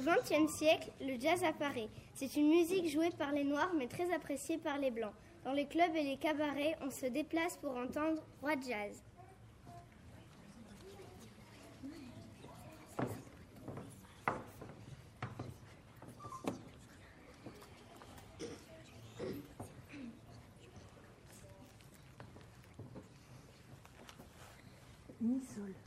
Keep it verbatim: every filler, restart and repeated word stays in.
vingtième siècle, le jazz apparaît. C'est une musique jouée par les Noirs mais très appréciée par les Blancs. Dans les clubs et les cabarets, on se déplace pour entendre roi jazz. Mi sol.